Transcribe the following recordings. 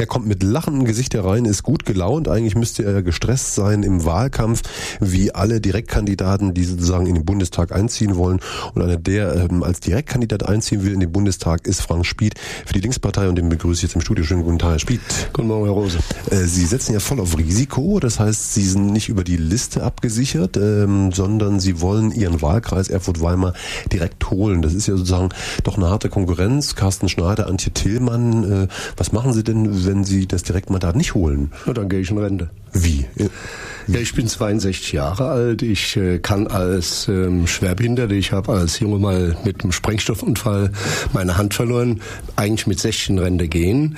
Er kommt mit lachendem Gesicht herein, ist gut gelaunt. Eigentlich müsste er gestresst sein im Wahlkampf, wie alle Direktkandidaten, die sozusagen in den Bundestag einziehen wollen. Und einer, der als Direktkandidat einziehen will in den Bundestag, ist Frank Spieth für die Linkspartei. Und den begrüße ich jetzt im Studio. Schönen guten Tag, Herr Spieth. Guten Morgen, Herr Rose. Sie setzen ja voll auf Risiko. Das heißt, Sie sind nicht über die Liste abgesichert, sondern Sie wollen Ihren Wahlkreis Erfurt-Weimar direkt holen. Das ist ja sozusagen doch eine harte Konkurrenz. Carsten Schneider, Antje Tillmann. Was machen Sie denn, wenn Sie das Direktmandat nicht holen? Na, dann gehe ich in Rente. Wie? Ja, ich bin 62 Jahre alt. Ich kann als Schwerbehinderte, ich habe als Junge mal mit einem Sprengstoffunfall meine Hand verloren, eigentlich mit 16 Rente gehen.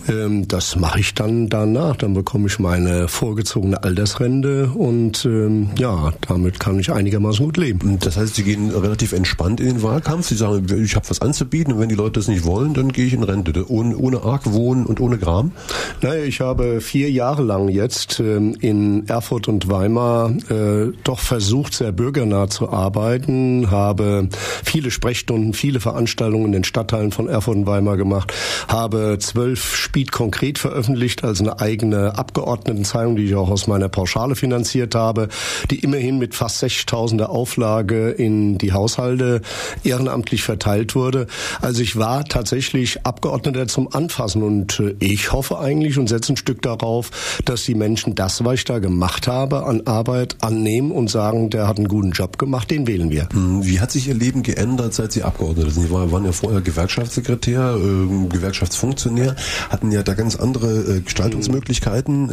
Das mache ich dann danach. Dann bekomme ich meine vorgezogene Altersrente und damit kann ich einigermaßen gut leben. Das heißt, Sie gehen relativ entspannt in den Wahlkampf. Sie sagen, ich habe was anzubieten und wenn die Leute das nicht wollen, dann gehe ich in Rente. Ohne Argwohn und ohne Gram? Naja, ich habe 4 Jahre lang jetzt in Erfurt und Weimar doch versucht, sehr bürgernah zu arbeiten, habe viele Sprechstunden, viele Veranstaltungen in den Stadtteilen von Erfurt und Weimar gemacht, habe 12 Spieth konkret veröffentlicht, also eine eigene Abgeordnetenzeitung, die ich auch aus meiner Pauschale finanziert habe, die immerhin mit fast 60.000er Auflage in die Haushalte ehrenamtlich verteilt wurde. Also ich war tatsächlich Abgeordneter zum Anfassen und ich hoffe eigentlich und setze ein Stück darauf, dass die Menschen das, was ich da gemacht habe, an Arbeit annehmen und sagen, der hat einen guten Job gemacht, den wählen wir. Wie hat sich Ihr Leben geändert, seit Sie Abgeordnete sind? Sie waren ja vorher Gewerkschaftssekretär, Gewerkschaftsfunktionär, hatten ja da ganz andere Gestaltungsmöglichkeiten,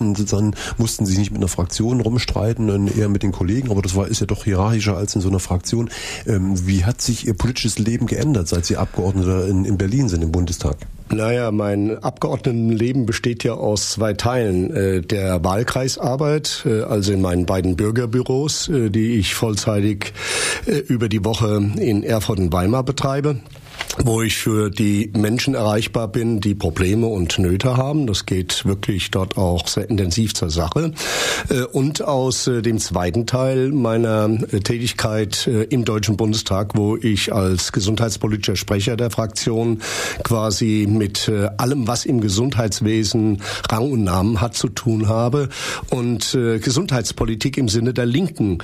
mussten sich nicht mit einer Fraktion rumstreiten, eher mit den Kollegen, aber ist ja doch hierarchischer als in so einer Fraktion. Wie hat sich Ihr politisches Leben geändert, seit Sie Abgeordneter in Berlin sind, im Bundestag? Naja, mein Abgeordnetenleben besteht ja aus 2 Teilen. Der Wahlkreisarbeit, also in meinen beiden Bürgerbüros, die ich vollzeitig über die Woche in Erfurt und Weimar betreibe, wo ich für die Menschen erreichbar bin, die Probleme und Nöte haben. Das geht wirklich dort auch sehr intensiv zur Sache. Und aus dem zweiten Teil meiner Tätigkeit im Deutschen Bundestag, wo ich als gesundheitspolitischer Sprecher der Fraktion quasi mit allem, was im Gesundheitswesen Rang und Namen hat, zu tun habe und Gesundheitspolitik im Sinne der Linken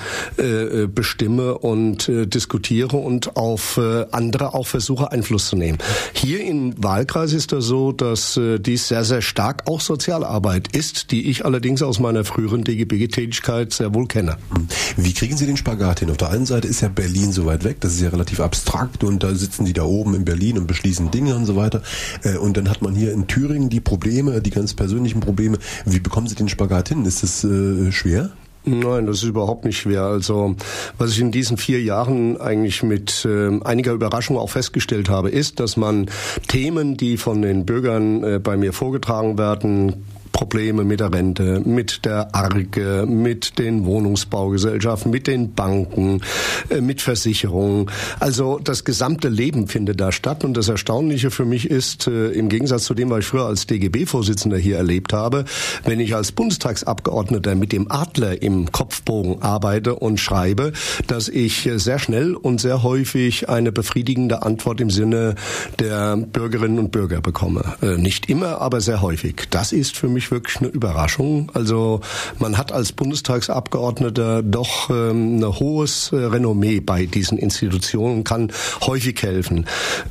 bestimme und diskutiere und auf andere auch versuche, Einfluss zu nehmen. Hier im Wahlkreis ist das so, dass dies sehr, sehr stark auch Sozialarbeit ist, die ich allerdings aus meiner früheren DGB-Tätigkeit sehr wohl kenne. Wie kriegen Sie den Spagat hin? Auf der einen Seite ist ja Berlin so weit weg, das ist ja relativ abstrakt und da sitzen die da oben in Berlin und beschließen Dinge und so weiter. Und dann hat man hier in Thüringen die Probleme, die ganz persönlichen Probleme. Wie bekommen Sie den Spagat hin? Ist das schwer? Nein, das ist überhaupt nicht schwer. Also was ich in diesen 4 Jahren eigentlich mit einiger Überraschung auch festgestellt habe, ist, dass man Themen, die von den Bürgern bei mir vorgetragen werden, Probleme mit der Rente, mit der Arge, mit den Wohnungsbaugesellschaften, mit den Banken, mit Versicherungen. Also das gesamte Leben findet da statt. Und das Erstaunliche für mich ist, im Gegensatz zu dem, was ich früher als DGB-Vorsitzender hier erlebt habe, wenn ich als Bundestagsabgeordneter mit dem Adler im Kopfbogen arbeite und schreibe, dass ich sehr schnell und sehr häufig eine befriedigende Antwort im Sinne der Bürgerinnen und Bürger bekomme. Nicht immer, aber sehr häufig. Das ist für mich wirklich eine Überraschung. Also man hat als Bundestagsabgeordneter doch ein hohes Renommee bei diesen Institutionen und kann häufig helfen.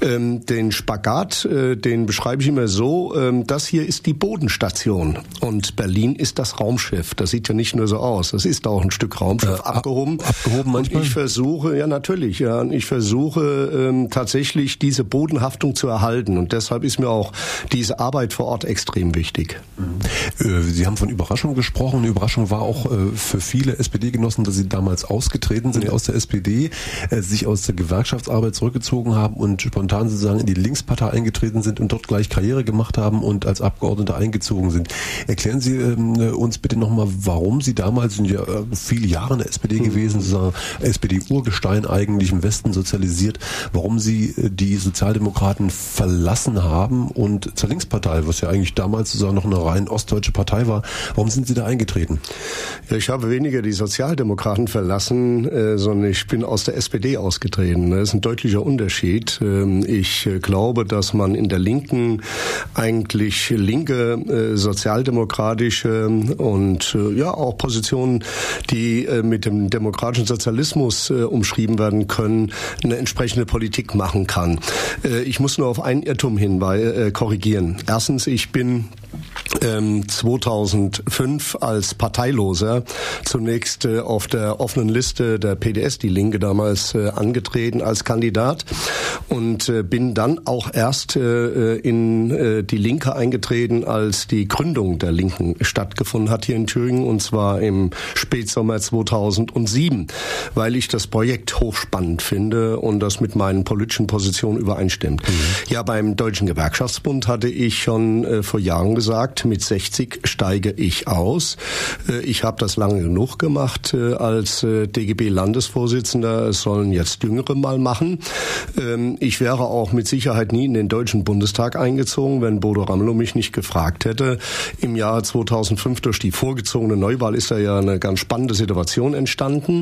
Den Spagat, den beschreibe ich immer so, das hier ist die Bodenstation und Berlin ist das Raumschiff. Das sieht ja nicht nur so aus, das ist auch ein Stück Raumschiff abgehoben. Abgehoben manchmal? Ich versuche, tatsächlich diese Bodenhaftung zu erhalten und deshalb ist mir auch diese Arbeit vor Ort extrem wichtig. Sie haben von Überraschung gesprochen. Eine Überraschung war auch für viele SPD-Genossen, dass sie damals ausgetreten sind aus der SPD, sich aus der Gewerkschaftsarbeit zurückgezogen haben und spontan sozusagen in die Linkspartei eingetreten sind und dort gleich Karriere gemacht haben und als Abgeordnete eingezogen sind. Erklären Sie uns bitte nochmal, warum Sie damals, sind ja viele Jahre in der SPD gewesen, sozusagen SPD-Urgestein eigentlich im Westen sozialisiert, warum Sie die Sozialdemokraten verlassen haben und zur Linkspartei, was ja eigentlich damals sozusagen noch eine rein ostdeutsche Partei war. Warum sind Sie da eingetreten? Ja, ich habe weniger die Sozialdemokraten verlassen, sondern ich bin aus der SPD ausgetreten. Das ist ein deutlicher Unterschied. Ich glaube, dass man in der Linken eigentlich linke, sozialdemokratische und auch Positionen, die mit dem demokratischen Sozialismus umschrieben werden können, eine entsprechende Politik machen kann. Ich muss nur auf einen Irrtum korrigieren. Erstens, ich bin 2005 als Parteiloser zunächst auf der offenen Liste der PDS, die Linke damals, angetreten als Kandidat und bin dann auch erst in die Linke eingetreten, als die Gründung der Linken stattgefunden hat hier in Thüringen, und zwar im Spätsommer 2007, weil ich das Projekt hochspannend finde und das mit meinen politischen Positionen übereinstimmt. Ja, beim Deutschen Gewerkschaftsbund hatte ich schon vor Jahren gesagt, mit 60 steige ich aus. Ich habe das lange genug gemacht als DGB-Landesvorsitzender. Es sollen jetzt Jüngere mal machen. Ich wäre auch mit Sicherheit nie in den Deutschen Bundestag eingezogen, wenn Bodo Ramelow mich nicht gefragt hätte. Im Jahre 2005 durch die vorgezogene Neuwahl ist da ja eine ganz spannende Situation entstanden,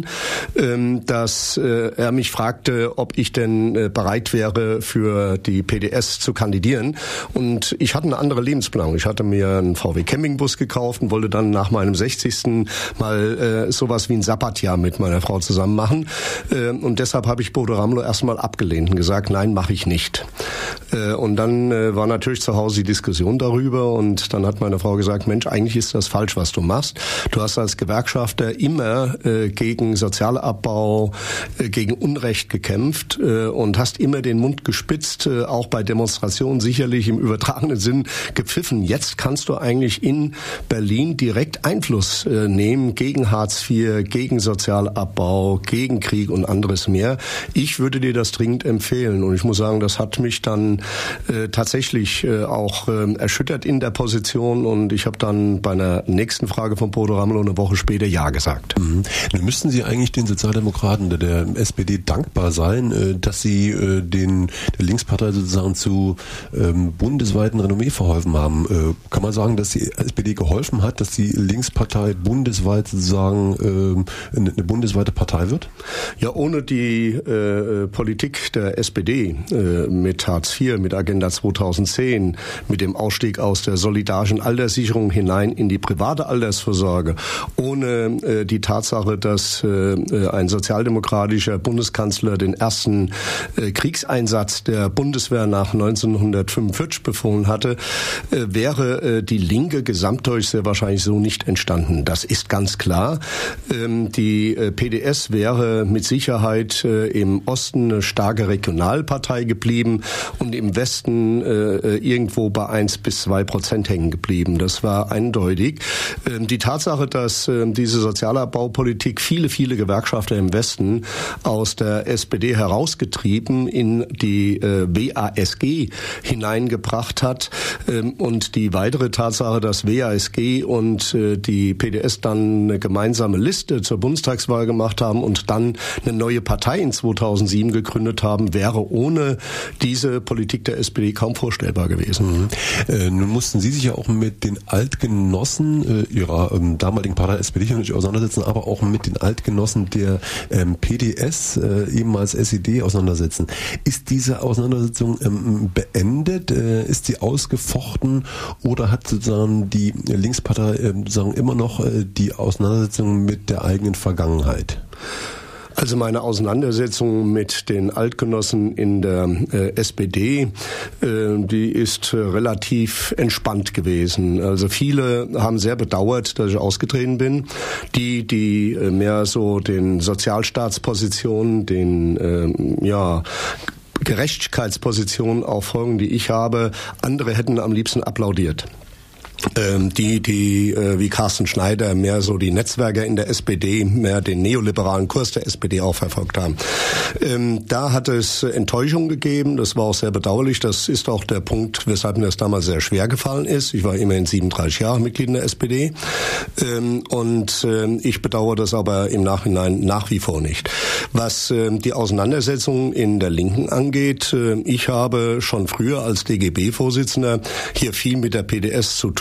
dass er mich fragte, ob ich denn bereit wäre, für die PDS zu kandidieren. Und ich hatte eine andere Lebensplanung. Ich hatte mir einen VW Campingbus gekauft und wollte dann nach meinem 60. mal sowas wie ein Sabbatjahr mit meiner Frau zusammen machen. Und deshalb habe ich Bodo Ramelow erstmal abgelehnt und gesagt, nein, mache ich nicht. Und dann war natürlich zu Hause die Diskussion darüber und dann hat meine Frau gesagt, Mensch, eigentlich ist das falsch, was du machst. Du hast als Gewerkschafter immer gegen Sozialabbau, gegen Unrecht gekämpft und hast immer den Mund gespitzt, auch bei Demonstrationen sicherlich im übertragenen Sinn gepfiffen. Jetzt kannst du eigentlich in Berlin direkt Einfluss nehmen gegen Hartz IV, gegen Sozialabbau, gegen Krieg und anderes mehr. Ich würde dir das dringend empfehlen und ich muss sagen, das hat mich dann tatsächlich auch erschüttert in der Position und ich habe dann bei einer nächsten Frage von Bodo Ramelow eine Woche später Ja gesagt. Nun müssten Sie eigentlich den Sozialdemokraten der SPD dankbar sein, dass sie der Linkspartei sozusagen zu bundesweiten Renommee verholfen haben. Kann man sagen, dass die SPD geholfen hat, dass die Linkspartei bundesweit sozusagen eine bundesweite Partei wird? Ja, ohne die Politik der SPD mit Hartz IV, mit Agenda 2010, mit dem Ausstieg aus der solidarischen Alterssicherung hinein in die private Altersvorsorge, ohne die Tatsache, dass ein sozialdemokratischer Bundeskanzler den ersten Kriegseinsatz der Bundeswehr nach 1945 befohlen hatte, wäre die Linke gesamtdeutsch sehr wahrscheinlich so nicht entstanden. Das ist ganz klar. Die PDS wäre mit Sicherheit im Osten eine starke Regionalpartei geblieben und im Westen irgendwo bei 1-2% hängen geblieben. Das war eindeutig. Die Tatsache, dass diese Sozialabbaupolitik viele Gewerkschafter im Westen aus der SPD herausgetrieben in die WASG hineingebracht hat und die weitere Tatsache, dass WASG und die PDS dann eine gemeinsame Liste zur Bundestagswahl gemacht haben und dann eine neue Partei in 2007 gegründet haben, wäre ohne diese Politik der SPD kaum vorstellbar gewesen. Nun mussten Sie sich ja auch mit den Altgenossen Ihrer damaligen Partei SPD auseinandersetzen, aber auch mit den Altgenossen der PDS, ehemals SED, auseinandersetzen. Ist diese Auseinandersetzung beendet? Ist sie ausgefochten oder hat sozusagen die Linkspartei sozusagen immer noch die Auseinandersetzung mit der eigenen Vergangenheit? Also meine Auseinandersetzung mit den Altgenossen in der SPD, die ist relativ entspannt gewesen. Also viele haben sehr bedauert, dass ich ausgetreten bin. Die mehr so den Sozialstaatspositionen, den Gerechtigkeitspositionen auch folgen, die ich habe, andere hätten am liebsten applaudiert. Die wie Carsten Schneider mehr so die Netzwerker in der SPD, mehr den neoliberalen Kurs der SPD auch verfolgt haben. Da hat es Enttäuschung gegeben, das war auch sehr bedauerlich. Das ist auch der Punkt, weshalb mir das damals sehr schwer gefallen ist. Ich war immerhin 37 Jahre Mitglied in der SPD und ich bedauere das aber im Nachhinein nach wie vor nicht. Was die Auseinandersetzung in der Linken angeht, ich habe schon früher als DGB-Vorsitzender hier viel mit der PDS zu tun.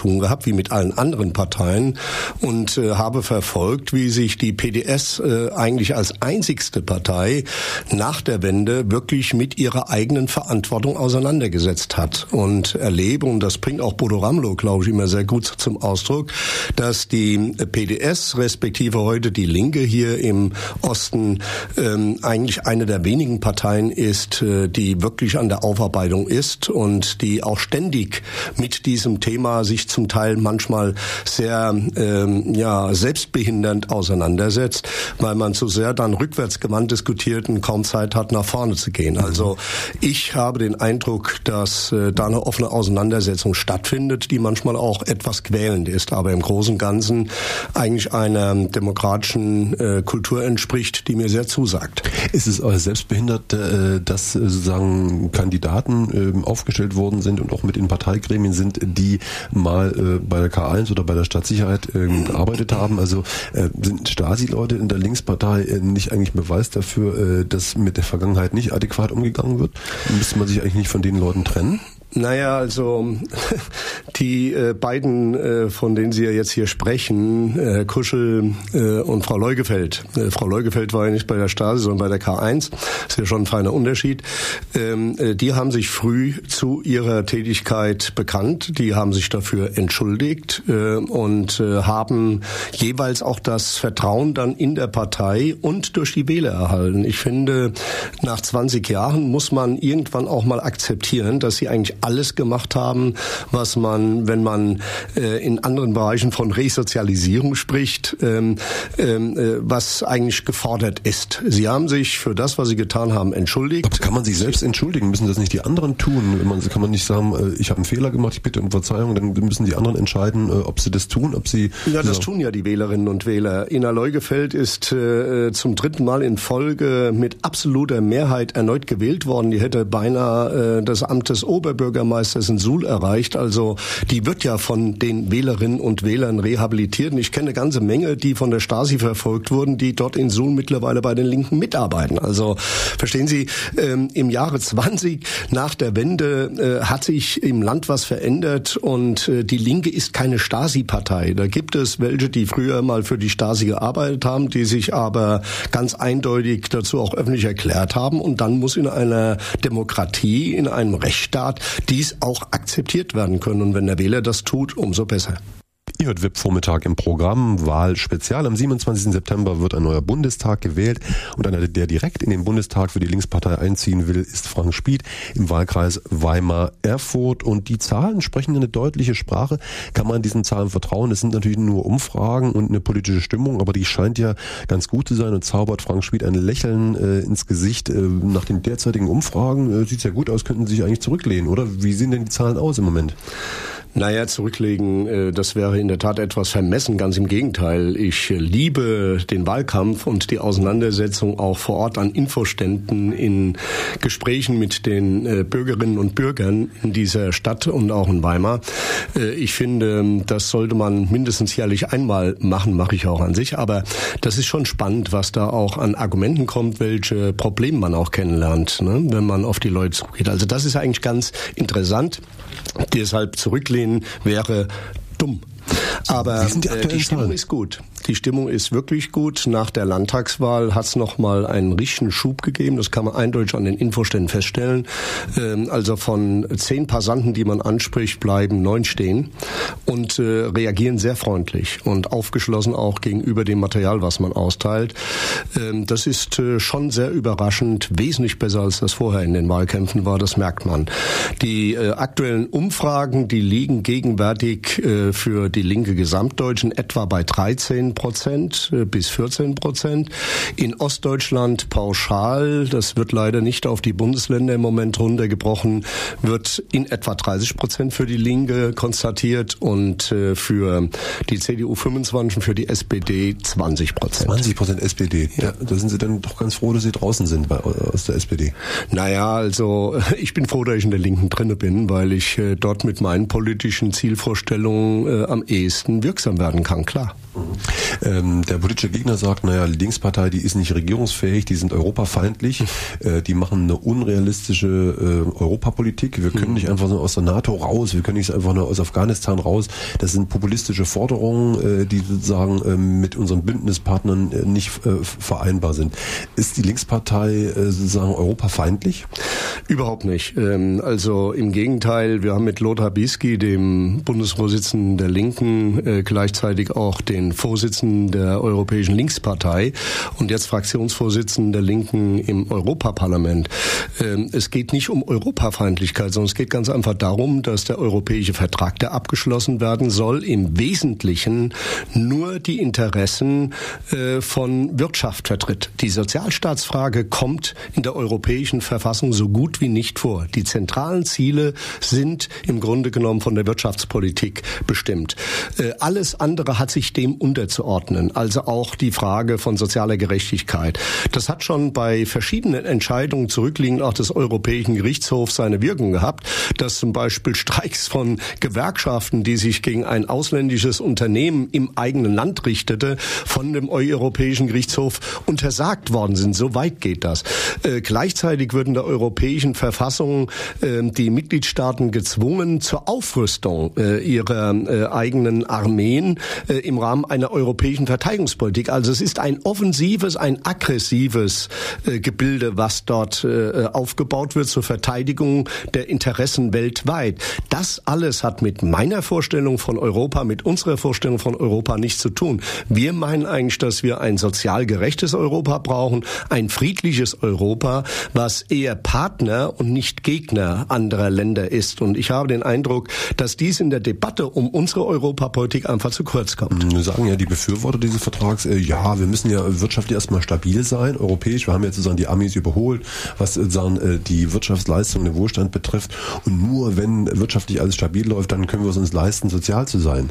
tun gehabt, wie mit allen anderen Parteien, und habe verfolgt, wie sich die PDS eigentlich als einzigste Partei nach der Wende wirklich mit ihrer eigenen Verantwortung auseinandergesetzt hat. Und erlebe, und das bringt auch Bodo Ramelow, glaube ich, immer sehr gut zum Ausdruck, dass die PDS, respektive heute die Linke hier im Osten, eigentlich eine der wenigen Parteien ist, die wirklich an der Aufarbeitung ist und die auch ständig mit diesem Thema sich zum Teil manchmal sehr selbstbehindernd auseinandersetzt, weil man zu sehr dann rückwärtsgewandt diskutiert und kaum Zeit hat, nach vorne zu gehen. Also ich habe den Eindruck, dass da eine offene Auseinandersetzung stattfindet, die manchmal auch etwas quälend ist, aber im Großen und Ganzen eigentlich einer demokratischen Kultur entspricht, die mir sehr zusagt. Ist es selbstbehindert, dass sozusagen Kandidaten aufgestellt worden sind und auch mit in Parteigremien sind, die mal bei der K1 oder bei der Stadtsicherheit gearbeitet haben? Also sind Stasi-Leute in der Linkspartei nicht eigentlich Beweis dafür, dass mit der Vergangenheit nicht adäquat umgegangen wird? Müsste man sich eigentlich nicht von den Leuten trennen? Naja, also die beiden, von denen Sie ja jetzt hier sprechen, Kuschel und Frau Leugefeld. Frau Leugefeld war ja nicht bei der Stasi, sondern bei der K1. Ist ja schon ein feiner Unterschied. Die haben sich früh zu ihrer Tätigkeit bekannt. Die haben sich dafür entschuldigt und haben jeweils auch das Vertrauen dann in der Partei und durch die Wähler erhalten. Ich finde, nach 20 Jahren muss man irgendwann auch mal akzeptieren, dass sie eigentlich alles gemacht haben, was man, wenn man in anderen Bereichen von Resozialisierung spricht, was eigentlich gefordert ist. Sie haben sich für das, was sie getan haben, entschuldigt. Aber kann man sich selbst entschuldigen? Müssen das nicht die anderen tun? Kann man nicht sagen, ich habe einen Fehler gemacht, ich bitte um Verzeihung, dann müssen die anderen entscheiden, ob sie das tun, ob sie... Ja, das tun ja die Wählerinnen und Wähler. Ina Leugefeld ist zum 3. Mal in Folge mit absoluter Mehrheit erneut gewählt worden. Die hätte beinahe das Amt des Oberbürgermeisters in Suhl erreicht. Also die wird ja von den Wählerinnen und Wählern rehabilitiert. Und ich kenne eine ganze Menge, die von der Stasi verfolgt wurden, die dort in Suhl mittlerweile bei den Linken mitarbeiten. Also verstehen Sie, im Jahre 20 nach der Wende hat sich im Land was verändert und die Linke ist keine Stasi-Partei. Da gibt es welche, die früher mal für die Stasi gearbeitet haben, die sich aber ganz eindeutig dazu auch öffentlich erklärt haben. Und dann muss in einer Demokratie, in einem Rechtsstaat dies auch akzeptiert werden können. Und wenn der Wähler das tut, umso besser. Ihr hört WIP-Vormittag im Programm Wahlspezial. Am 27. September wird ein neuer Bundestag gewählt und einer, der direkt in den Bundestag für die Linkspartei einziehen will, ist Frank Spieth im Wahlkreis Weimar-Erfurt. Und die Zahlen sprechen eine deutliche Sprache. Kann man diesen Zahlen vertrauen? Es sind natürlich nur Umfragen und eine politische Stimmung, aber die scheint ja ganz gut zu sein und zaubert Frank Spieth ein Lächeln ins Gesicht. Nach den derzeitigen Umfragen sieht es ja gut aus, könnten Sie sich eigentlich zurücklehnen, oder? Wie sehen denn die Zahlen aus im Moment? Naja, zurücklegen, das wäre in der Tat etwas vermessen. Ganz im Gegenteil. Ich liebe den Wahlkampf und die Auseinandersetzung auch vor Ort an Infoständen, in Gesprächen mit den Bürgerinnen und Bürgern in dieser Stadt und auch in Weimar. Ich finde, das sollte man mindestens jährlich einmal machen, mache ich auch an sich. Aber das ist schon spannend, was da auch an Argumenten kommt, welche Probleme man auch kennenlernt, ne, wenn man auf die Leute zugeht. Also das ist eigentlich ganz interessant. Deshalb zurücklehnen wäre dumm. Aber die Stimmung ist gut. Die Stimmung ist wirklich gut. Nach der Landtagswahl hat es nochmal einen richtigen Schub gegeben. Das kann man eindeutig an den Infoständen feststellen. Also von 10 Passanten, die man anspricht, bleiben 9 stehen und reagieren sehr freundlich und aufgeschlossen auch gegenüber dem Material, was man austeilt. Das ist schon sehr überraschend, wesentlich besser als das vorher in den Wahlkämpfen war, das merkt man. Die aktuellen Umfragen, die liegen gegenwärtig für die Linke Gesamtdeutschen etwa bei 13% bis 14%. In Ostdeutschland pauschal, das wird leider nicht auf die Bundesländer im Moment runtergebrochen, wird in etwa 30% für die Linke konstatiert und für die CDU 25%, für die SPD 20%. 20% SPD. Ja, da sind Sie dann doch ganz froh, dass Sie draußen sind aus der SPD. Naja, also ich bin froh, dass ich in der Linken drinne bin, weil ich dort mit meinen politischen Zielvorstellungen am ehesten wirksam werden kann, klar. Der politische Gegner sagt, naja, die Linkspartei, die ist nicht regierungsfähig, die sind europafeindlich, die machen eine unrealistische Europapolitik. Wir können nicht einfach so aus der NATO raus, wir können nicht einfach nur aus Afghanistan raus. Das sind populistische Forderungen, die sozusagen mit unseren Bündnispartnern nicht vereinbar sind. Ist die Linkspartei sozusagen europafeindlich? Überhaupt nicht. Also im Gegenteil, wir haben mit Lothar Bisky, dem Bundesvorsitzenden der Linken, gleichzeitig auch den Vorsitzenden der Europäischen Linkspartei und jetzt Fraktionsvorsitzenden der Linken im Europaparlament. Es geht nicht um Europafeindlichkeit, sondern es geht ganz einfach darum, dass der europäische Vertrag, der abgeschlossen werden soll, im Wesentlichen nur die Interessen von Wirtschaft vertritt. Die Sozialstaatsfrage kommt in der europäischen Verfassung so gut wie nicht vor. Die zentralen Ziele sind im Grunde genommen von der Wirtschaftspolitik bestimmt. Alles andere hat sich dem unterzuordnen, also auch die Frage von sozialer Gerechtigkeit. Das hat schon bei verschiedenen Entscheidungen zurückliegend auch des Europäischen Gerichtshofs seine Wirkung gehabt, dass zum Beispiel Streiks von Gewerkschaften, die sich gegen ein ausländisches Unternehmen im eigenen Land richtete, von dem Europäischen Gerichtshof untersagt worden sind. So weit geht das. Gleichzeitig wird in der europäischen Verfassung die Mitgliedstaaten gezwungen zur Aufrüstung ihrer eigenen Armeen im Rahmen einer europäischen Verteidigungspolitik. Also es ist ein offensives, ein aggressives Gebilde, was dort aufgebaut wird zur Verteidigung der Interessen weltweit. Das alles hat mit meiner Vorstellung von Europa, mit unserer Vorstellung von Europa nichts zu tun. Wir meinen eigentlich, dass wir ein sozial gerechtes Europa brauchen, ein friedliches Europa, was eher Partner und nicht Gegner anderer Länder ist. Und ich habe den Eindruck, dass dies in der Debatte um unsere Europapolitik einfach zu kurz kommt. Wir sagen ja die Befürworter dieses Vertrags, ja, wir müssen ja wirtschaftlich erstmal stabil sein, europäisch. Wir haben ja sozusagen die Amis überholt, was sozusagen die Wirtschaftsleistung, den Wohlstand betrifft. Und nur wenn wirtschaftlich alles stabil läuft, dann können wir es uns leisten, sozial zu sein.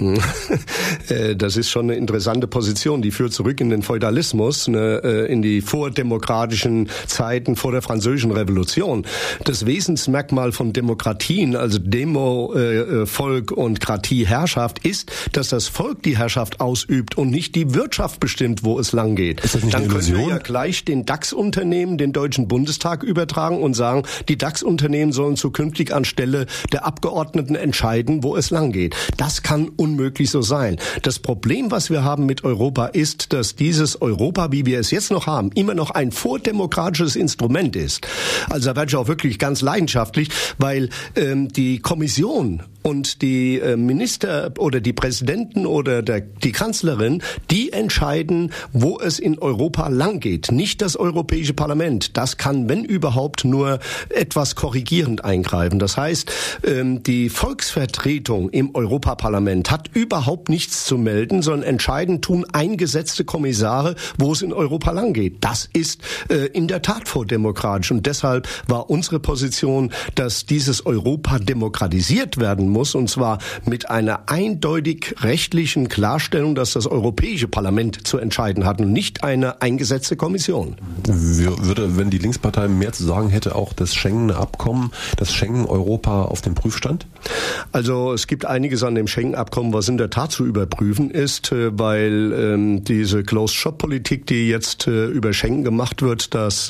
Das ist schon eine interessante Position. Die führt zurück in den Feudalismus, in die vordemokratischen Zeiten vor der Französischen Revolution. Das Wesensmerkmal von Demokratien, also Demo, Volk und Kratie, Herrschaft, ist, dass das Volk die Herrschaft ausübt und nicht die Wirtschaft bestimmt, wo es lang geht. Ist das nicht eine Illusion? Dann können wir ja gleich den DAX-Unternehmen den Deutschen Bundestag übertragen und sagen, die DAX-Unternehmen sollen zukünftig anstelle der Abgeordneten entscheiden, wo es lang geht. Das kann unmöglich so sein. Das Problem, was wir haben mit Europa, ist, dass dieses Europa, wie wir es jetzt noch haben, immer noch ein vordemokratisches Instrument ist. Also da werde ich auch wirklich ganz leidenschaftlich, weil die Kommission und die Minister oder die Präsidenten oder die Kanzlerin, die entscheiden, wo es in Europa lang geht. Nicht das Europäische Parlament. Das kann, wenn überhaupt, nur etwas korrigierend eingreifen. Das heißt, die Volksvertretung im Europaparlament hat überhaupt nichts zu melden, sondern entscheiden tun eingesetzte Kommissare, wo es in Europa lang geht. Das ist in der Tat vordemokratisch. Und deshalb war unsere Position, dass dieses Europa demokratisiert werden muss, und zwar mit einer eindeutig rechtlichen Klarstellung, dass das Europäische Parlament zu entscheiden hat und nicht eine eingesetzte Kommission. Würde, wenn die Linkspartei mehr zu sagen hätte, auch das Schengener Abkommen, das Schengen-Europa auf dem Prüfstand? Also es gibt einiges an dem Schengen-Abkommen, was in der Tat zu überprüfen ist, weil diese Closed-Shop-Politik, die jetzt über Schengen gemacht wird, dass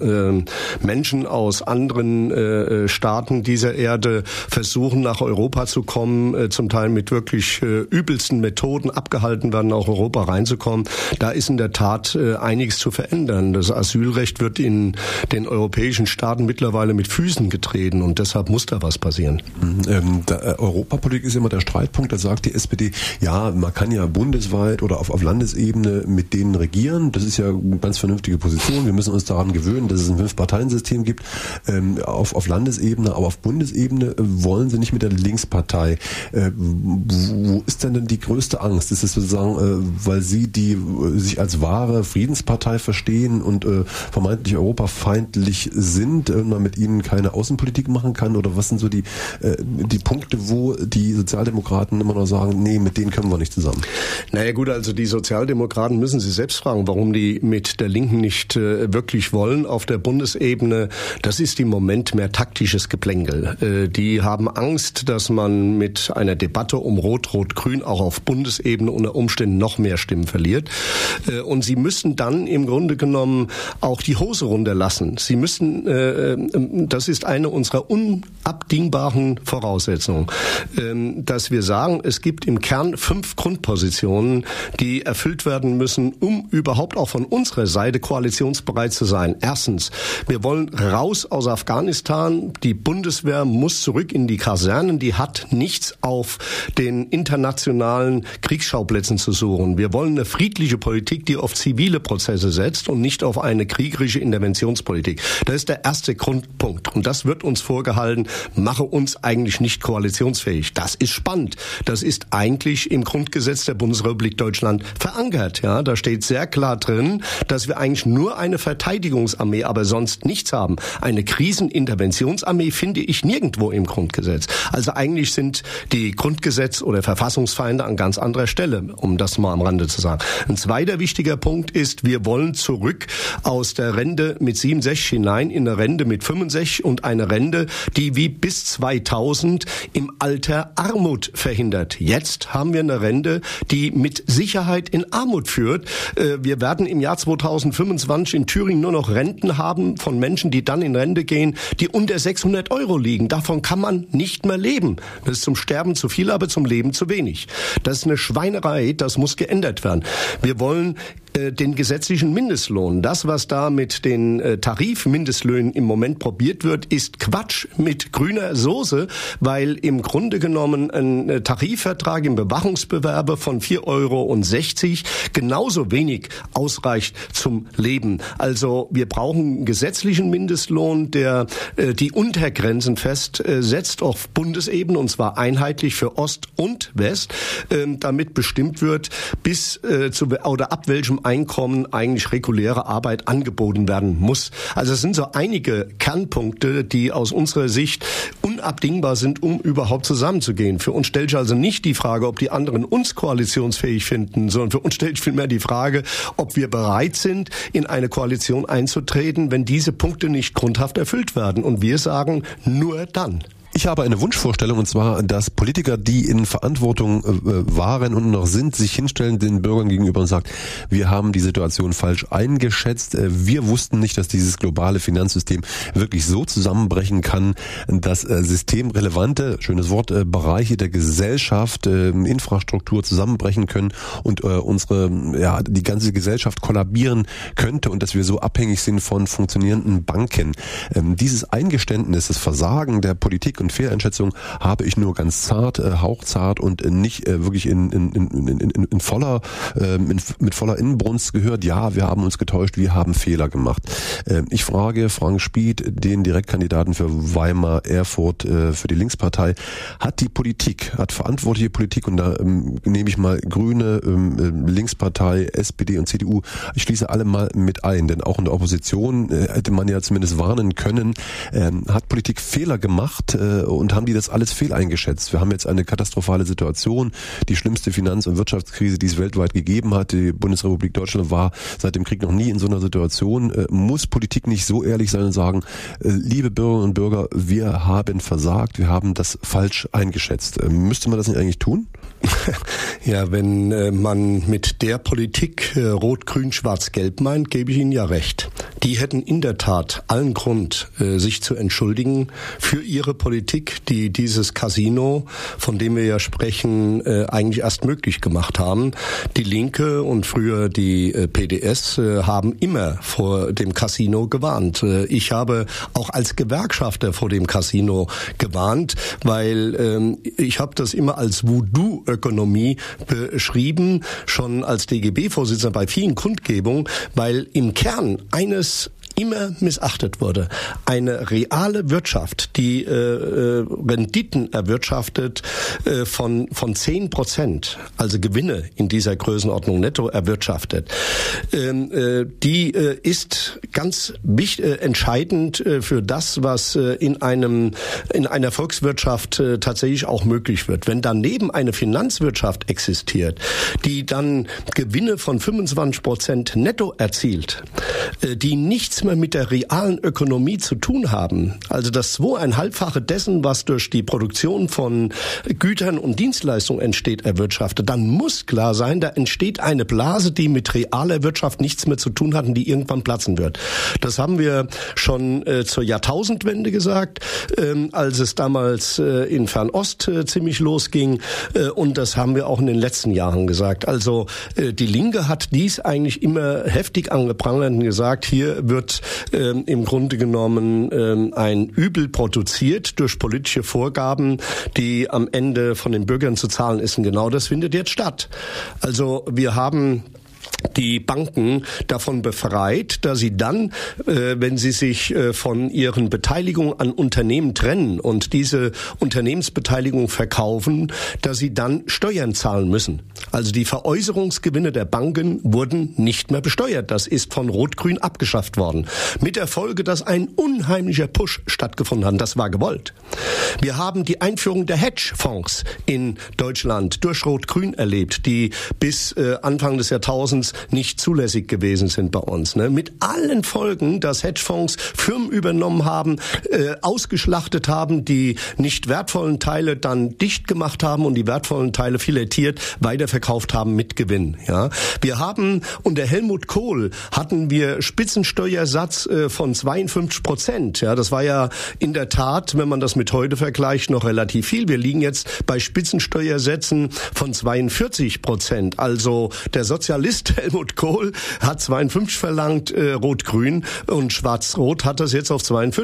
Menschen aus anderen Staaten dieser Erde versuchen, nach Europa zu kommen, zum Teil mit wirklich übelsten Methoden abgehalten werden, nach Europa reinzukommen. Da ist in der Tat einiges zu verändern. Das Asylrecht wird in den europäischen Staaten mittlerweile mit Füßen getreten und deshalb muss da was passieren. Europapolitik ist immer der Streitpunkt, da sagt die SPD, ja, man kann ja bundesweit oder auf Landesebene mit denen regieren. Das ist ja eine ganz vernünftige Position. Wir müssen uns daran gewöhnen, dass es ein 5-Parteien-System gibt auf Landesebene, aber auf Bundesebene wollen sie nicht mit der Linkspartei. Wo ist denn die größte Angst? Ist es sozusagen, weil sie die sich als wahre Friedenspartei verstehen und vermeintlich europafeindlich sind, man mit ihnen keine Außenpolitik machen kann? Oder was sind so die Punkte, wo die Sozialdemokraten immer noch sagen, nee, mit denen können wir nicht zusammen? Naja gut, also die Sozialdemokraten müssen sich selbst fragen, warum die mit der Linken nicht wirklich wollen auf der Bundesebene. Das ist im Moment mehr taktisches Geplänkel. Die haben Angst, dass dass man mit einer Debatte um Rot-Rot-Grün auch auf Bundesebene unter Umständen noch mehr Stimmen verliert. Und Sie müssen dann im Grunde genommen auch die Hose runterlassen. Sie müssen, das ist eine unserer unabdingbaren Voraussetzungen, dass wir sagen, es gibt im Kern 5 Grundpositionen, die erfüllt werden müssen, um überhaupt auch von unserer Seite koalitionsbereit zu sein. Erstens, wir wollen raus aus Afghanistan. Die Bundeswehr muss zurück in die Kasernen. Die hat nichts auf den internationalen Kriegsschauplätzen zu suchen. Wir wollen eine friedliche Politik, die auf zivile Prozesse setzt und nicht auf eine kriegerische Interventionspolitik. Das ist der erste Grundpunkt. Und das wird uns vorgehalten, mache uns eigentlich nicht koalitionsfähig. Das ist spannend. Das ist eigentlich im Grundgesetz der Bundesrepublik Deutschland verankert. Ja, da steht sehr klar drin, dass wir eigentlich nur eine Verteidigungsarmee, aber sonst nichts haben. Eine Kriseninterventionsarmee finde ich nirgendwo im Grundgesetz. Also eigentlich sind die Grundgesetz- oder Verfassungsfeinde an ganz anderer Stelle, um das mal am Rande zu sagen. Ein zweiter wichtiger Punkt ist, wir wollen zurück aus der Rente mit 67 hinein in eine Rente mit 65 und eine Rente, die wie bis 2000 im Alter Armut verhindert. Jetzt haben wir eine Rente, die mit Sicherheit in Armut führt. Wir werden im Jahr 2025 in Thüringen nur noch Renten haben von Menschen, die dann in Rente gehen, die unter 600 € liegen. Davon kann man nicht mehr leben. Das ist zum Sterben zu viel, aber zum Leben zu wenig. Das ist eine Schweinerei, das muss geändert werden. Wir wollen den gesetzlichen Mindestlohn. Das, was da mit den Tarifmindestlöhnen im Moment probiert wird, ist Quatsch mit grüner Soße, weil im Grunde genommen ein Tarifvertrag im Bewachungsbewerbe von 4,60 € genauso wenig ausreicht zum Leben. Also wir brauchen einen gesetzlichen Mindestlohn, der die Untergrenzen festsetzt auf Bundesebene, und zwar einheitlich für Ost und West, damit bestimmt wird, bis zu oder ab welchem Einkommen eigentlich reguläre Arbeit angeboten werden muss. Also es sind so einige Kernpunkte, die aus unserer Sicht unabdingbar sind, um überhaupt zusammenzugehen. Für uns stellt sich also nicht die Frage, ob die anderen uns koalitionsfähig finden, sondern für uns stellt sich vielmehr die Frage, ob wir bereit sind, in eine Koalition einzutreten, wenn diese Punkte nicht grundhaft erfüllt werden. Und wir sagen, nur dann. Ich habe eine Wunschvorstellung, und zwar, dass Politiker, die in Verantwortung waren und noch sind, sich hinstellen den Bürgern gegenüber und sagen, wir haben die Situation falsch eingeschätzt. Wir wussten nicht, dass dieses globale Finanzsystem wirklich so zusammenbrechen kann, dass systemrelevante, schönes Wort, Bereiche der Gesellschaft, Infrastruktur zusammenbrechen können und die ganze Gesellschaft kollabieren könnte und dass wir so abhängig sind von funktionierenden Banken. Dieses Eingeständnis, das Versagen der Politik und Fehleinschätzung habe ich nur ganz zart, hauchzart und nicht wirklich mit voller Inbrunst gehört. Ja, wir haben uns getäuscht, wir haben Fehler gemacht. Ich frage Frank Spieth, den Direktkandidaten für Weimar Erfurt für die Linkspartei, hat verantwortliche Politik, und da nehme ich mal Grüne, Linkspartei, SPD und CDU, ich schließe alle mal mit ein, denn auch in der Opposition hätte man ja zumindest warnen können, hat Politik Fehler gemacht und haben die das alles fehl eingeschätzt. Wir haben jetzt eine katastrophale Situation, die schlimmste Finanz- und Wirtschaftskrise, die es weltweit gegeben hat. Die Bundesrepublik Deutschland war seit dem Krieg noch nie in so einer Situation. Muss Politik nicht so ehrlich sein und sagen, liebe Bürgerinnen und Bürger, wir haben versagt, wir haben das falsch eingeschätzt. Müsste man das nicht eigentlich tun? Ja, wenn man mit der Politik Rot, Grün, Schwarz, Gelb meint, gebe ich Ihnen ja recht. Die hätten in der Tat allen Grund, sich zu entschuldigen für ihre Politik, die dieses Casino, von dem wir ja sprechen, eigentlich erst möglich gemacht haben. Die Linke und früher die PDS haben immer vor dem Casino gewarnt. Ich habe auch als Gewerkschafter vor dem Casino gewarnt, weil ich habe das immer als Voodoo-Ökonomie beschrieben, schon als DGB-Vorsitzender bei vielen Kundgebungen, weil im Kern eines immer missachtet wurde. Eine reale Wirtschaft, die Renditen erwirtschaftet von 10%, also Gewinne in dieser Größenordnung netto erwirtschaftet, die ist ganz entscheidend für das, was in einer Volkswirtschaft tatsächlich auch möglich wird. Wenn daneben eine Finanzwirtschaft existiert, die dann Gewinne von 25% netto erzielt, die nichts mehr mit der realen Ökonomie zu tun haben, also das 2,5-fache dessen, was durch die Produktion von Gütern und Dienstleistungen entsteht, erwirtschaftet, dann muss klar sein, da entsteht eine Blase, die mit realer Wirtschaft nichts mehr zu tun hat und die irgendwann platzen wird. Das haben wir schon zur Jahrtausendwende gesagt, als es damals in Fernost ziemlich losging, und das haben wir auch in den letzten Jahren gesagt. Also die Linke hat dies eigentlich immer heftig angeprangert und gesagt, hier wird im Grunde genommen ein Übel produziert durch politische Vorgaben, die am Ende von den Bürgern zu zahlen ist. Und genau das findet jetzt statt. Also wir haben die Banken davon befreit, dass sie dann, wenn sie sich von ihren Beteiligungen an Unternehmen trennen und diese Unternehmensbeteiligung verkaufen, dass sie dann Steuern zahlen müssen. Also die Veräußerungsgewinne der Banken wurden nicht mehr besteuert. Das ist von Rot-Grün abgeschafft worden. Mit der Folge, dass ein unheimlicher Push stattgefunden hat. Das war gewollt. Wir haben die Einführung der Hedgefonds in Deutschland durch Rot-Grün erlebt, die bis Anfang des Jahrtausends nicht zulässig gewesen sind bei uns. Mit allen Folgen, dass Hedgefonds Firmen übernommen haben, ausgeschlachtet haben, die nicht wertvollen Teile dann dicht gemacht haben und die wertvollen Teile filetiert weiterverkauft haben mit Gewinn. Ja, wir haben unter Helmut Kohl hatten wir Spitzensteuersatz von 52%. Ja, das war ja in der Tat, wenn man das mit heute vergleicht, noch relativ viel. Wir liegen jetzt bei Spitzensteuersätzen von 42%. Also der Sozialist Helmut Kohl hat 52 verlangt, Rot-Grün, und Schwarz-Rot hat das jetzt auf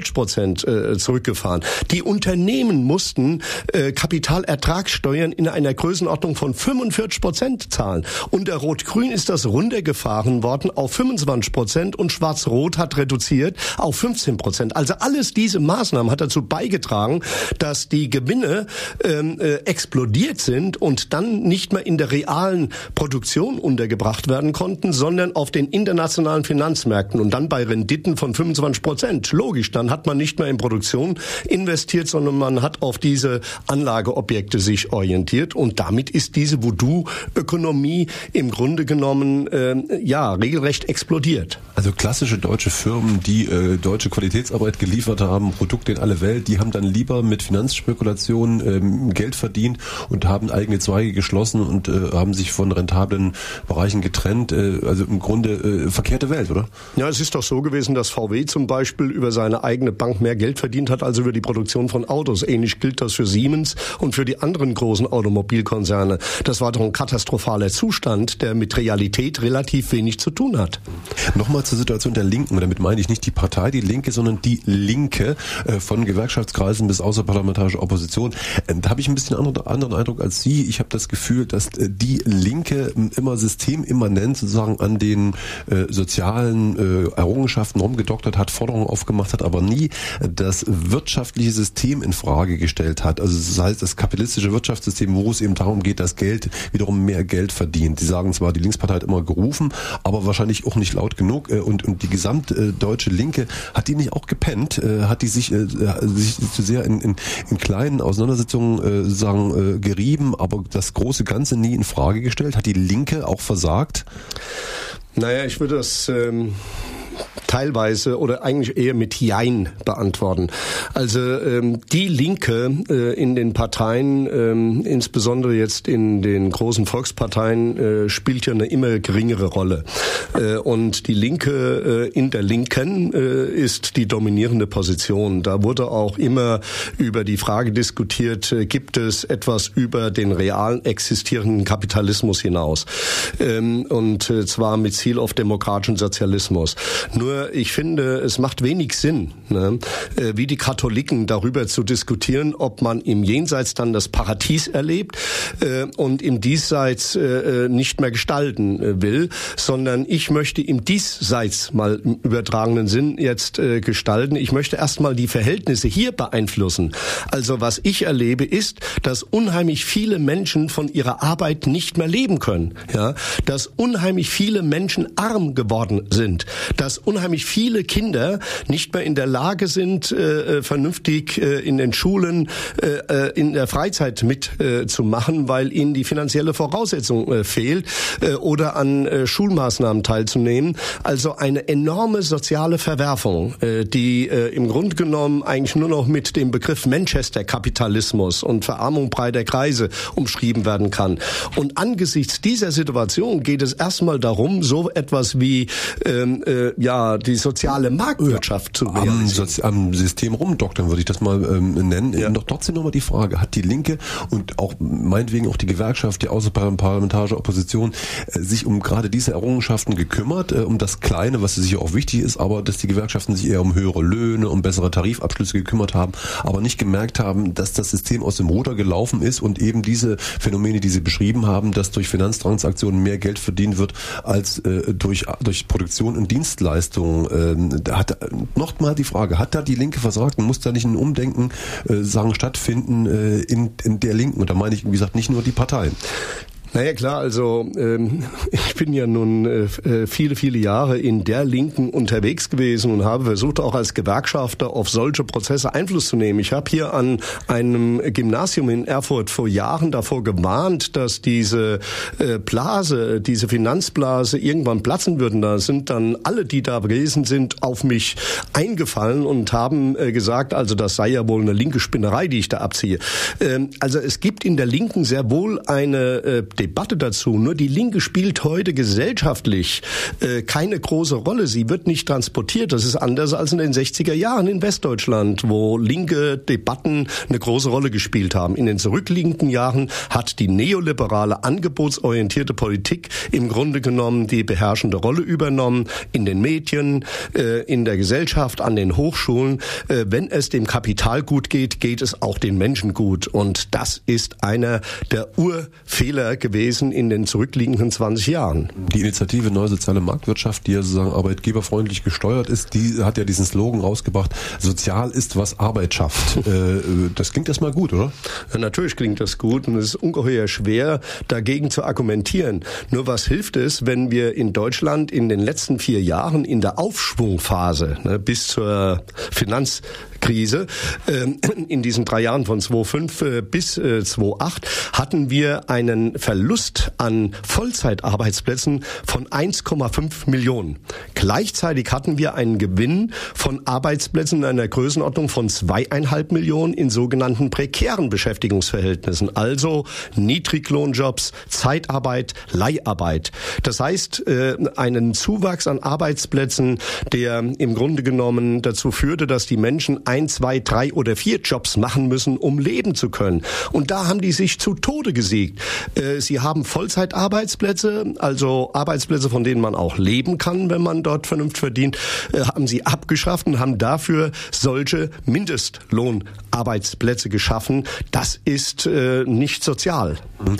42% zurückgefahren. Die Unternehmen mussten Kapitalertragssteuern in einer Größenordnung von 45% zahlen. Unter Rot-Grün ist das runtergefahren worden auf 25% und Schwarz-Rot hat reduziert auf 15%. Also alles diese Maßnahmen hat dazu beigetragen, dass die Gewinne explodiert sind und dann nicht mehr in der realen Produktion untergebracht werden konnten, sondern auf den internationalen Finanzmärkten und dann bei Renditen von 25%. Logisch, dann hat man nicht mehr in Produktion investiert, sondern man hat auf diese Anlageobjekte sich orientiert und damit ist diese Voodoo-Ökonomie im Grunde genommen regelrecht explodiert. Also klassische deutsche Firmen, die deutsche Qualitätsarbeit geliefert haben, Produkte in alle Welt, die haben dann lieber mit Finanzspekulationen Geld verdient und haben eigene Zweige geschlossen und haben sich von rentablen Bereichen getrennt. Also im Grunde verkehrte Welt, oder? Ja, es ist doch so gewesen, dass VW zum Beispiel über seine eigene Bank mehr Geld verdient hat, als über die Produktion von Autos. Ähnlich gilt das für Siemens und für die anderen großen Automobilkonzerne. Das war doch ein katastrophaler Zustand, der mit Realität relativ wenig zu tun hat. Nochmal zur Situation der Linken. Damit meine ich nicht die Partei Die Linke, sondern die Linke, von Gewerkschaftskreisen bis außerparlamentarische Opposition. Da habe ich ein bisschen anderen Eindruck als Sie. Ich habe das Gefühl, dass die Linke immer systemimmanent sozusagen an den sozialen Errungenschaften rumgedoktert hat, Forderungen aufgemacht hat, aber nie das wirtschaftliche System in Frage gestellt hat. Also das heißt, das kapitalistische Wirtschaftssystem, wo es eben darum geht, dass Geld wiederum mehr Geld verdient. Sie sagen zwar, die Linkspartei hat immer gerufen, aber wahrscheinlich auch nicht laut genug. Und die gesamtdeutsche Linke, hat die nicht auch gepennt? Hat die sich zu sehr in kleinen Auseinandersetzungen sozusagen gerieben, aber das große Ganze nie in Frage gestellt? Hat die Linke auch versagt? Naja, ich würde das teilweise oder eigentlich eher mit Jein beantworten. Also die Linke in den Parteien, insbesondere jetzt in den großen Volksparteien, spielt ja eine immer geringere Rolle. Und die Linke in der Linken ist die dominierende Position. Da wurde auch immer über die Frage diskutiert, gibt es etwas über den realen existierenden Kapitalismus hinaus? Und zwar mit Ziel auf demokratischen Sozialismus. Nur ich finde, es macht wenig Sinn, wie die Katholiken darüber zu diskutieren, ob man im Jenseits dann das Paradies erlebt und im Diesseits nicht mehr gestalten will, sondern ich möchte im Diesseits mal im übertragenen Sinn jetzt gestalten. Ich möchte erstmal die Verhältnisse hier beeinflussen. Also was ich erlebe ist, dass unheimlich viele Menschen von ihrer Arbeit nicht mehr leben können. Ja? Dass unheimlich viele Menschen arm geworden sind. Dass dass unheimlich viele Kinder nicht mehr in der Lage sind, vernünftig in den Schulen in der Freizeit mitzumachen, weil ihnen die finanzielle Voraussetzung fehlt oder an Schulmaßnahmen teilzunehmen. Also eine enorme soziale Verwerfung, die im Grunde genommen eigentlich nur noch mit dem Begriff Manchester-Kapitalismus und Verarmung breiter Kreise umschrieben werden kann. Und angesichts dieser Situation geht es erstmal darum, so etwas wie die soziale Marktwirtschaft zu realisieren. Am System rumdoktern würde ich das mal nennen. Ja. Doch trotzdem nochmal die Frage, hat die Linke und auch meinetwegen auch die Gewerkschaft, die außerparlamentarische Opposition sich um gerade diese Errungenschaften gekümmert, um das Kleine, was sicher auch wichtig ist, aber dass die Gewerkschaften sich eher um höhere Löhne, um bessere Tarifabschlüsse gekümmert haben, aber nicht gemerkt haben, dass das System aus dem Ruder gelaufen ist und eben diese Phänomene, die Sie beschrieben haben, dass durch Finanztransaktionen mehr Geld verdient wird als durch Produktion und Dienstleistungen. Noch mal die Frage, hat da die Linke versagt? Muss da nicht ein Umdenken stattfinden in der Linken? Und da meine ich, wie gesagt, nicht nur die Parteien. Naja, klar, also ich bin ja nun viele Jahre in der Linken unterwegs gewesen und habe versucht, auch als Gewerkschafter auf solche Prozesse Einfluss zu nehmen. Ich habe hier an einem Gymnasium in Erfurt vor Jahren davor gewarnt, dass diese diese Finanzblase irgendwann platzen würden. Da sind dann alle, die da gewesen sind, auf mich eingefallen und haben gesagt, also das sei ja wohl eine linke Spinnerei, die ich da abziehe. Also es gibt in der Linken sehr wohl eine Debatte dazu. Nur die Linke spielt heute gesellschaftlich keine große Rolle. Sie wird nicht transportiert. Das ist anders als in den 60er Jahren in Westdeutschland, wo linke Debatten eine große Rolle gespielt haben. In den zurückliegenden Jahren hat die neoliberale, angebotsorientierte Politik im Grunde genommen die beherrschende Rolle übernommen. In den Medien, in der Gesellschaft, an den Hochschulen. Wenn es dem Kapital gut geht, geht es auch den Menschen gut. Und das ist einer der Urfehler gewesen in den zurückliegenden 20 Jahren. Die Initiative Neue Soziale Marktwirtschaft, die ja sozusagen arbeitgeberfreundlich gesteuert ist, die hat ja diesen Slogan rausgebracht, sozial ist, was Arbeit schafft. Das klingt erstmal gut, oder? Ja, natürlich klingt das gut und es ist ungeheuer schwer, dagegen zu argumentieren. Nur was hilft es, wenn wir in Deutschland in den letzten 4 Jahren in der Aufschwungphase bis zur Finanzkrise, in diesen 3 Jahren von 2005 bis 2008, hatten wir einen Verlust an Vollzeitarbeitsplätzen von 1,5 Millionen. Gleichzeitig hatten wir einen Gewinn von Arbeitsplätzen in einer Größenordnung von 2,5 Millionen in sogenannten prekären Beschäftigungsverhältnissen, also Niedriglohnjobs, Zeitarbeit, Leiharbeit. Das heißt, einen Zuwachs an Arbeitsplätzen, der im Grunde genommen dazu führte, dass die Menschen 1, 2, 3 oder 4 Jobs machen müssen, um leben zu können. Und da haben die sich zu Tode gesiegt. Sie haben Vollzeitarbeitsplätze, also Arbeitsplätze, von denen man auch leben kann, wenn man dort vernünftig verdient, haben sie abgeschafft und haben dafür solche Mindestlohnarbeitsplätze geschaffen. Das ist nicht sozial.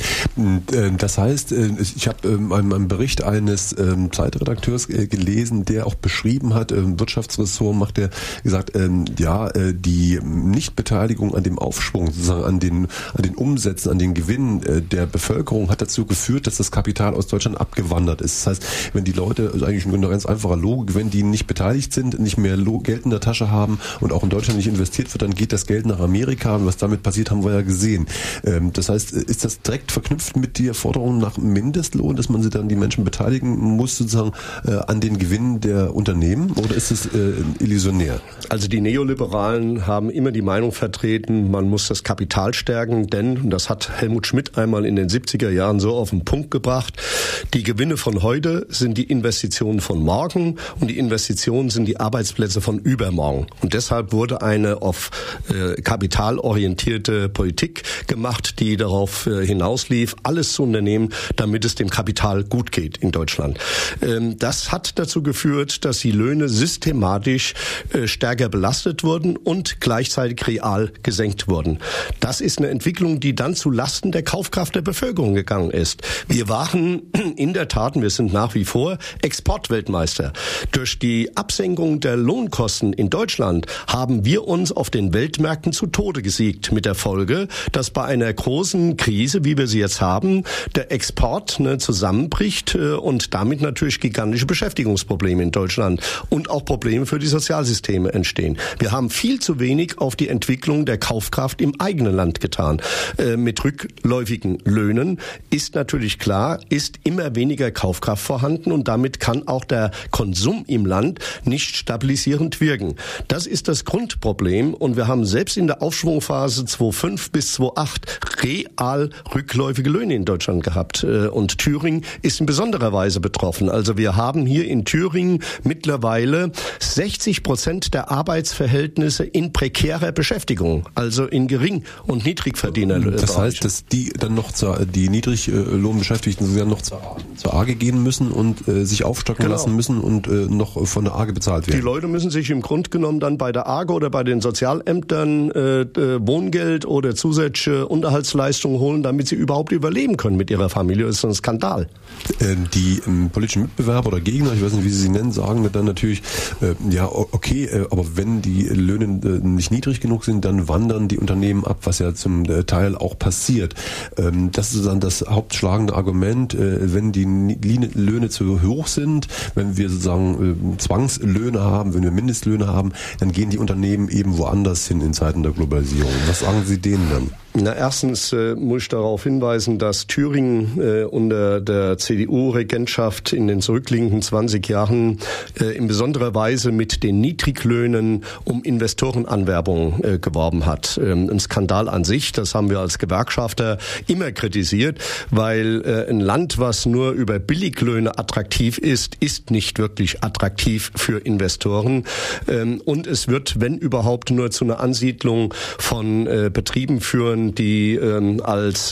Das heißt, ich habe einen Bericht eines Zeitredakteurs gelesen, der auch beschrieben hat, Wirtschaftsressort macht er gesagt, die Nichtbeteiligung an dem Aufschwung, sozusagen an den Umsätzen, an den Gewinnen der Bevölkerung hat dazu geführt, dass das Kapital aus Deutschland abgewandert ist. Das heißt, wenn die Leute, also eigentlich eine ganz einfache Logik, wenn die nicht beteiligt sind, nicht mehr Geld in der Tasche haben und auch in Deutschland nicht investiert wird, dann geht das Geld nach Amerika und was damit passiert, haben wir ja gesehen. Das heißt, ist das direkt verknüpft mit der Forderung nach Mindestlohn, dass man sich dann die Menschen beteiligen muss, sozusagen an den Gewinnen der Unternehmen, oder ist es illusionär? Also die Neoliberalen haben immer die Meinung vertreten, man muss das Kapital stärken, denn, das hat Helmut Schmidt einmal in den 70er Jahren so auf den Punkt gebracht, die Gewinne von heute sind die Investitionen von morgen und die Investitionen sind die Arbeitsplätze von übermorgen. Und deshalb wurde eine auf Kapital orientierte Politik gemacht, die darauf hinauslief, alles zu unternehmen, damit es dem Kapital gut geht in Deutschland. Das hat dazu geführt, dass die Löhne systematisch stärker belastet wurden und gleichzeitig real gesenkt wurden. Das ist eine Entwicklung, die dann zu Lasten der Kaufkraft der Bevölkerung gegangen ist. Wir waren in der Tat, wir sind nach wie vor Exportweltmeister. Durch die Absenkung der Lohnkosten in Deutschland haben wir uns auf den Weltmärkten Märkten zu Tode gesiegt, mit der Folge, dass bei einer großen Krise, wie wir sie jetzt haben, der Export zusammenbricht und damit natürlich gigantische Beschäftigungsprobleme in Deutschland und auch Probleme für die Sozialsysteme entstehen. Wir haben viel zu wenig auf die Entwicklung der Kaufkraft im eigenen Land getan. Mit rückläufigen Löhnen ist natürlich klar, ist immer weniger Kaufkraft vorhanden und damit kann auch der Konsum im Land nicht stabilisierend wirken. Das ist das Grundproblem und wir haben selbst in der Aufschwungphase 2005 bis 2008 real rückläufige Löhne in Deutschland gehabt und Thüringen ist in besonderer Weise betroffen. Also wir haben hier in Thüringen mittlerweile 60% der Arbeitsverhältnisse in prekärer Beschäftigung, also in Gering- und Niedrigverdiener. Das heißt, dass die dann noch die Niedriglohnbeschäftigten sogar noch zur AGE gehen müssen und sich aufstocken lassen müssen und noch von der AGE bezahlt werden. Die Leute müssen sich im Grunde genommen dann bei der AGE oder bei den Sozialämtern Wohngeld oder zusätzliche Unterhaltsleistungen holen, damit sie überhaupt überleben können mit ihrer Familie. Das ist ein Skandal. Die politischen Mitbewerber oder Gegner, ich weiß nicht, wie sie nennen, sagen dann natürlich, aber wenn die Löhne nicht niedrig genug sind, dann wandern die Unternehmen ab, was ja zum Teil auch passiert. Das ist dann das hauptschlagende Argument, wenn die Löhne zu hoch sind, wenn wir sozusagen Zwangslöhne haben, wenn wir Mindestlöhne haben, dann gehen die Unternehmen eben woanders hin in Zeiten der Globalisierung. Was sagen Sie denen dann? Na, erstens muss ich darauf hinweisen, dass Thüringen unter der CDU-Regentschaft in den zurückliegenden 20 Jahren in besonderer Weise mit den Niedriglöhnen um Investorenanwerbung geworben hat. Ein Skandal an sich, das haben wir als Gewerkschafter immer kritisiert, weil ein Land, was nur über Billiglöhne attraktiv ist, ist nicht wirklich attraktiv für Investoren. Und es wird, wenn überhaupt, nur zu einer Ansiedlung von Betrieben führen, die als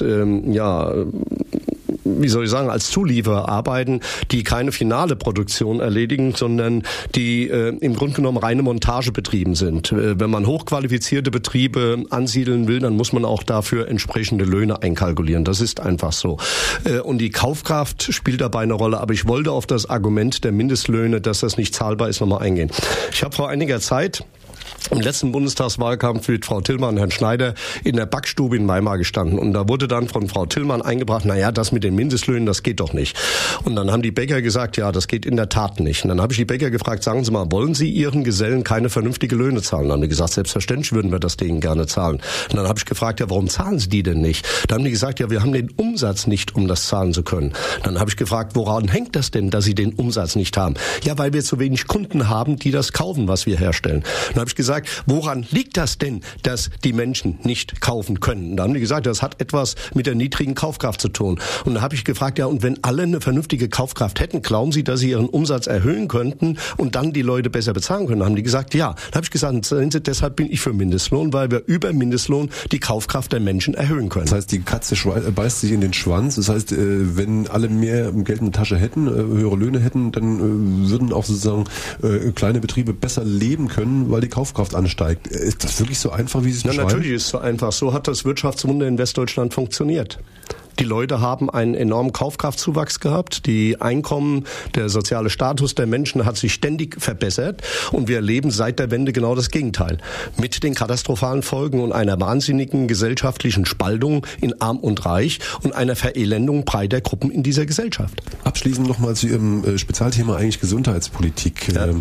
Zulieferer arbeiten, die keine finale Produktion erledigen, sondern die im Grunde genommen reine Montagebetrieben sind. Wenn man hochqualifizierte Betriebe ansiedeln will, dann muss man auch dafür entsprechende Löhne einkalkulieren. Das ist einfach so. Und die Kaufkraft spielt dabei eine Rolle. Aber ich wollte auf das Argument der Mindestlöhne, dass das nicht zahlbar ist, nochmal eingehen. Ich habe vor einiger Zeit im letzten Bundestagswahlkampf mit Frau Tillmann und Herrn Schneider in der Backstube in Weimar gestanden. Und da wurde dann von Frau Tillmann eingebracht, das mit den Mindestlöhnen, das geht doch nicht. Und dann haben die Bäcker gesagt, ja, das geht in der Tat nicht. Und dann habe ich die Bäcker gefragt, sagen Sie mal, wollen Sie Ihren Gesellen keine vernünftige Löhne zahlen? Dann haben die gesagt, selbstverständlich würden wir das denen gerne zahlen. Und dann habe ich gefragt, ja, warum zahlen Sie die denn nicht? Da haben die gesagt, ja, wir haben den Umsatz nicht, um das zahlen zu können. Dann habe ich gefragt, woran hängt das denn, dass Sie den Umsatz nicht haben? Ja, weil wir zu wenig Kunden haben, die das kaufen, was wir herstellen. Dann habe ich gesagt, woran liegt das denn, dass die Menschen nicht kaufen können? Und da haben die gesagt, das hat etwas mit der niedrigen Kaufkraft zu tun. Und da habe ich gefragt, ja, und wenn alle eine vernünftige Kaufkraft hätten, glauben Sie, dass Sie Ihren Umsatz erhöhen könnten und dann die Leute besser bezahlen können? Da haben die gesagt, ja. Da habe ich gesagt, deshalb bin ich für Mindestlohn, weil wir über Mindestlohn die Kaufkraft der Menschen erhöhen können. Das heißt, die Katze beißt sich in den Schwanz. Das heißt, wenn alle mehr Geld in der Tasche hätten, höhere Löhne hätten, dann würden auch sozusagen kleine Betriebe besser leben können, weil die Kaufkraft ansteigt. Ist das wirklich so einfach, wie Sie es beschreiben? Ja, natürlich ist es so einfach. So hat das Wirtschaftswunder in Westdeutschland funktioniert. Die Leute haben einen enormen Kaufkraftzuwachs gehabt. Die Einkommen, der soziale Status der Menschen hat sich ständig verbessert. Und wir erleben seit der Wende genau das Gegenteil. Mit den katastrophalen Folgen und einer wahnsinnigen gesellschaftlichen Spaltung in Arm und Reich und einer Verelendung breiter Gruppen in dieser Gesellschaft. Abschließend nochmal zu Ihrem Spezialthema eigentlich Gesundheitspolitik. Ja.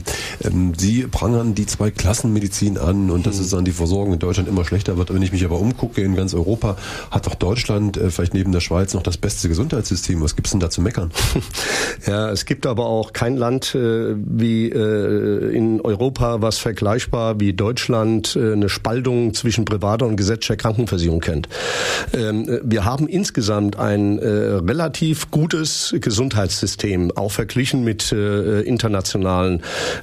Sie prangern die Zweiklassenmedizin an und dass es dann die Versorgung in Deutschland immer schlechter wird. Wenn ich mich aber umgucke, in ganz Europa hat doch Deutschland vielleicht neben der Schweiz noch das beste Gesundheitssystem. Was gibt's denn da zu meckern? Ja, es gibt aber auch kein Land wie in Europa, was vergleichbar wie Deutschland eine Spaltung zwischen privater und gesetzlicher Krankenversicherung kennt. Wir haben insgesamt ein relativ gutes Gesundheitssystem, auch verglichen mit internationalen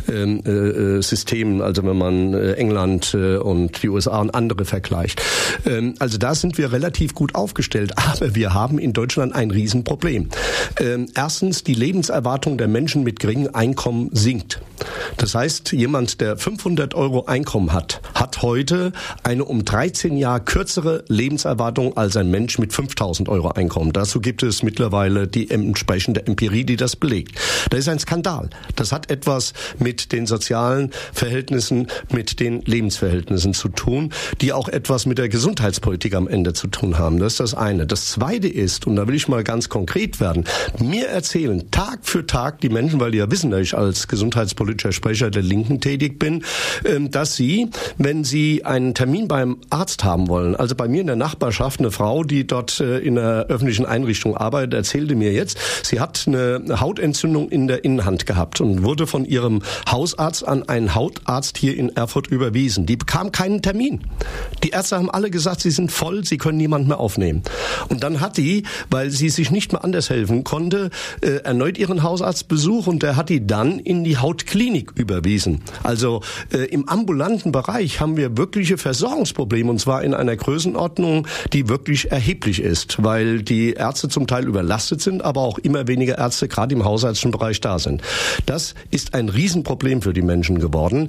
Systemen, also wenn man England und die USA und andere vergleicht. Also da sind wir relativ gut aufgestellt, aber wir haben in Deutschland ein Riesenproblem. Erstens, die Lebenserwartung der Menschen mit geringem Einkommen sinkt. Das heißt, jemand, der 500 Euro Einkommen hat heute eine um 13 Jahre kürzere Lebenserwartung als ein Mensch mit 5.000 Euro Einkommen. Dazu gibt es mittlerweile die entsprechende Empirie, die das belegt. Das ist ein Skandal. Das hat etwas mit den sozialen Verhältnissen, mit den Lebensverhältnissen zu tun, die auch etwas mit der Gesundheitspolitik am Ende zu tun haben. Das ist das eine. Das zweite ist, und da will ich mal ganz konkret werden, mir erzählen Tag für Tag die Menschen, weil die ja wissen, dass ich als gesundheitspolitischer Sprecher der Linken tätig bin, dass sie, wenn sie einen Termin beim Arzt haben wollen, also bei mir in der Nachbarschaft eine Frau, die dort in einer öffentlichen Einrichtung arbeitet, erzählte mir jetzt, sie hat eine Hautentzündung in der Innenhand gehabt und wurde von ihrem Hausarzt an einen Hautarzt hier in Erfurt überwiesen. Die bekam keinen Termin. Die Ärzte haben alle gesagt, sie sind voll, sie können niemanden mehr aufnehmen. Und dann hat die, weil sie sich nicht mehr anders helfen konnte, erneut ihren Hausarztbesuch und der hat die dann in die Hautklinik überwiesen. Also im ambulanten Bereich haben wir wirkliche Versorgungsprobleme und zwar in einer Größenordnung, die wirklich erheblich ist, weil die Ärzte zum Teil überlastet sind, aber auch immer weniger Ärzte gerade im hausärztlichen Bereich da sind. Das ist ein Riesenproblem für die Menschen geworden,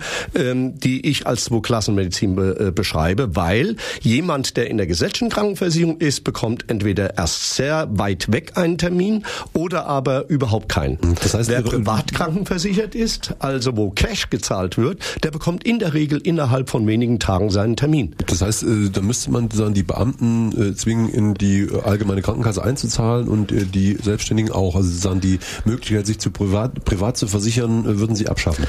die ich als Zweiklassenmedizin beschreibe, weil jemand, der in der gesetzlichen Krankenversicherung ist, bekommt entweder erst sehr weit weg einen Termin oder aber überhaupt keinen. Das heißt, wer privat krankenversichert ist, also wo Cash gezahlt wird, der bekommt in der Regel innerhalb von wenigen Tagen seinen Termin. Das heißt, da müsste man sagen, die Beamten zwingen, in die allgemeine Krankenkasse einzuzahlen und die Selbstständigen auch. Also sagen, die Möglichkeit, sich zu privat zu versichern, würden sie abschaffen.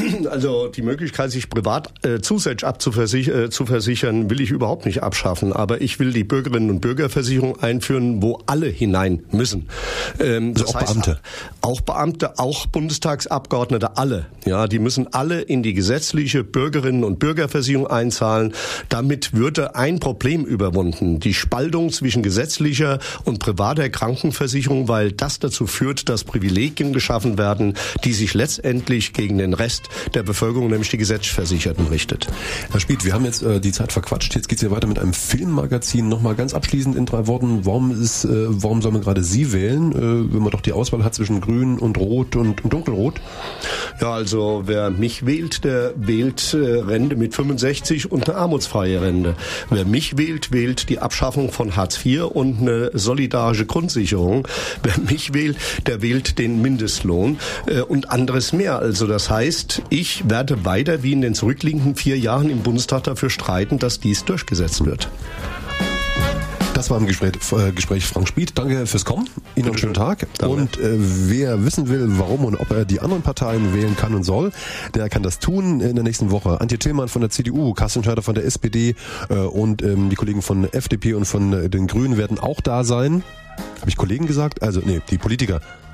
Also die Möglichkeit, sich privat zusätzlich zu versichern, will ich überhaupt nicht abschaffen. Aber ich will die Bürgerinnen und Bürgerversicherung einführen, wo alle hinein müssen. Das heißt, Beamte. Auch Beamte, auch Bundestagsabgeordnete, alle. Ja, die müssen alle in die gesetzliche Bürgerinnen und Bürgerversicherung einzahlen. Damit würde ein Problem überwunden. Die Spaltung zwischen gesetzlicher und privater Krankenversicherung, weil das dazu führt, dass Privilegien geschaffen werden, die sich letztendlich gegen den Rest der Bevölkerung, nämlich die Gesetzversicherten, richtet. Herr Spieth, wir haben jetzt die Zeit verquatscht. Jetzt geht es ja weiter mit einem Filmmagazin. Nochmal ganz abschließend in 3 Worten. Warum soll man gerade Sie wählen, wenn man doch die Auswahl hat zwischen Grün und Rot und Dunkelrot? Ja, also wer mich wählt, der wählt Rente mit 65 und eine armutsfreie Rente. Wer mich wählt, wählt die Abschaffung von Hartz IV und eine solidarische Grundsicherung. Wer mich wählt, der wählt den Mindestlohn und anderes mehr. Also das heißt, ich werde weiter wie in den zurückliegenden 4 Jahren im Bundestag dafür streiten, dass dies durchgesetzt wird. Das war im Gespräch Frank Spieth. Danke fürs Kommen. Ihnen noch einen schönen Tag. Danke. Und wer wissen will, warum und ob er die anderen Parteien wählen kann und soll, der kann das tun in der nächsten Woche. Antje Tillmann von der CDU, Carsten Schneider von der SPD und die Kollegen von der FDP und von den Grünen werden auch da sein. Habe ich Kollegen gesagt? Also, nee, die Politiker.